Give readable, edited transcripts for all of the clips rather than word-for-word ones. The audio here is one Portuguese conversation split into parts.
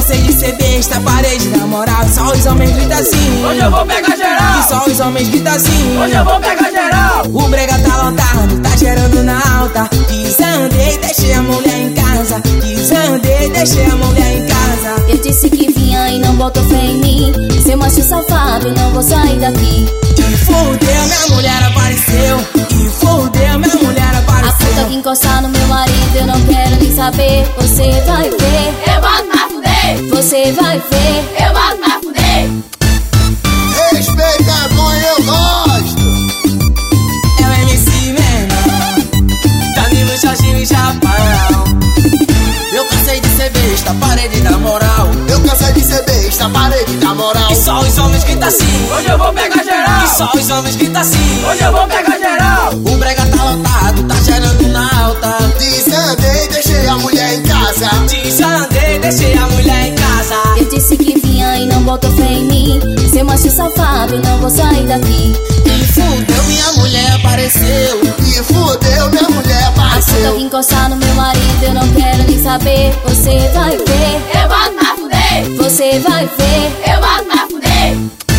cansei de ser besta, parei de namorar. Só os homens gritam assim: hoje eu vou pegar geral. E só os homens gritam assim: hoje eu vou pegar geral. O brega tá lotado, tá gerando na alta. Desandei, deixei a mulher em casa. Desandei, deixei a mulher em casa. Eu disse que vinha e não botou fé em mim. Seu macho safado, não vou sair daqui. E fudeu, minha mulher apareceu. E fudeu, minha mulher apareceu. A puta que encostar no meu marido, eu não quero nem saber. Você vai ver, eu boto pra fuder. você vai ver, eu boto pra fuder. Respeita, é bom, eu gosto. É o MC menor, Danilo, Jorginho e Japão. Eu cansei de ser besta, parei de dar moral. Eu cansei de ser besta, parei de dar moral. E só os homens gritam assim: hoje eu vou pegar geral. E só os homens gritam assim: hoje eu vou pegar geral. O brega tá lotado, tá gerando na alta. Desandei, deixei a mulher em casa. Desandei, deixei a mulher em casa. eu disse que vinha e não botou fé em mim. Seu macho safado, não vou sair daqui. E fudeu, minha mulher apareceu. E fudeu, minha mulher A puta apareceu. que encostar no meu marido, eu não quero nem saber. Você vai ver, eu boto pra fuder. você vai ver, eu boto pra fuder.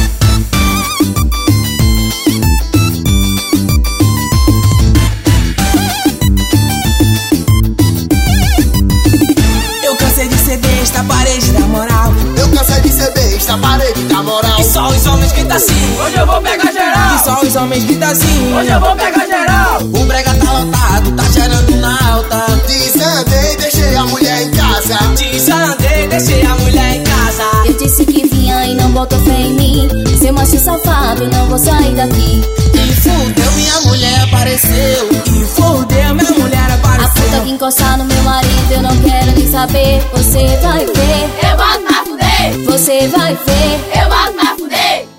Eu cansei de ser besta, parei de dar moral. Eu cansei de ser besta, parei de dar moral. E só os homens gritam assim: hoje eu vou pegar geral. E só os homens gritam assim: hoje eu vou pegar geral. O brega tá lotado, tá gerando na alta. Desandei, deixei a mulher em casa. Desandei, deixei a mulher em casa. eu disse que vinha e não botou fé em mim. Seu macho safado, não vou sair daqui. E fudeu, minha mulher apareceu. E fudeu, minha mulher A puta apareceu. que encostar no meu marido, eu não quero nem saber. Você vai ver, eu boto pra fuder. você vai ver, eu boto pra fuder.